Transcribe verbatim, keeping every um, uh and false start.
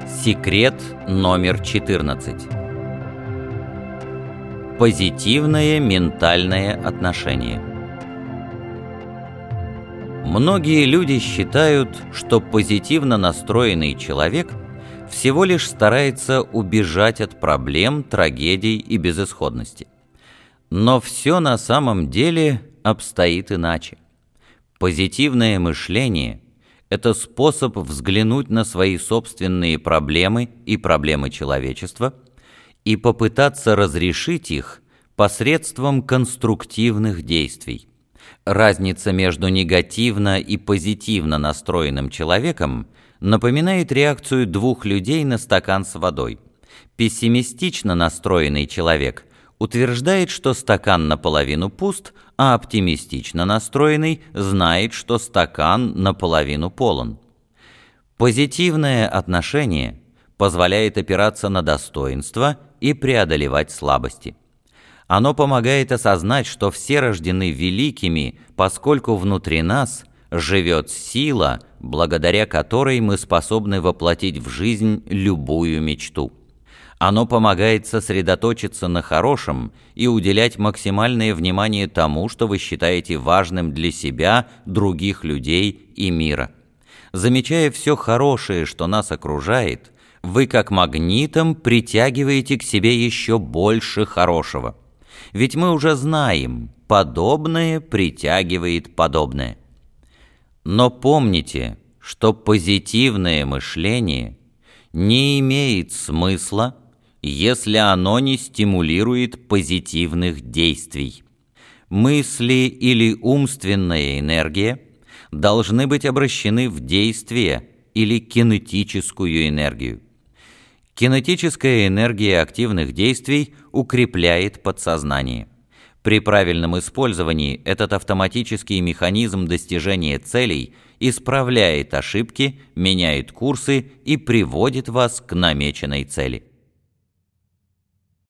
Секрет номер четырнадцать. Позитивное ментальное отношение. Многие люди считают, что позитивно настроенный человек всего лишь старается убежать от проблем, трагедий и безысходности. Но все на самом деле обстоит иначе. Позитивное мышление – это способ взглянуть на свои собственные проблемы и проблемы человечества и попытаться разрешить их посредством конструктивных действий. Разница между негативно и позитивно настроенным человеком напоминает реакцию двух людей на стакан с водой. Пессимистично настроенный человек утверждает, что стакан наполовину пуст, а оптимистично настроенный знает, что стакан наполовину полон. Позитивное отношение позволяет опираться на достоинства и преодолевать слабости. Оно помогает осознать, что все рождены великими, поскольку внутри нас живет сила, благодаря которой мы способны воплотить в жизнь любую мечту. Оно помогает сосредоточиться на хорошем и уделять максимальное внимание тому, что вы считаете важным для себя, других людей и мира. Замечая все хорошее, что нас окружает, вы как магнитом притягиваете к себе еще больше хорошего. Ведь мы уже знаем, подобное притягивает подобное. Но помните, что позитивное мышление не имеет смысла, если оно не стимулирует позитивных действий. Мысли или умственная энергия должны быть обращены в действие или кинетическую энергию. Кинетическая энергия активных действий укрепляет подсознание. При правильном использовании этот автоматический механизм достижения целей исправляет ошибки, меняет курсы и приводит вас к намеченной цели.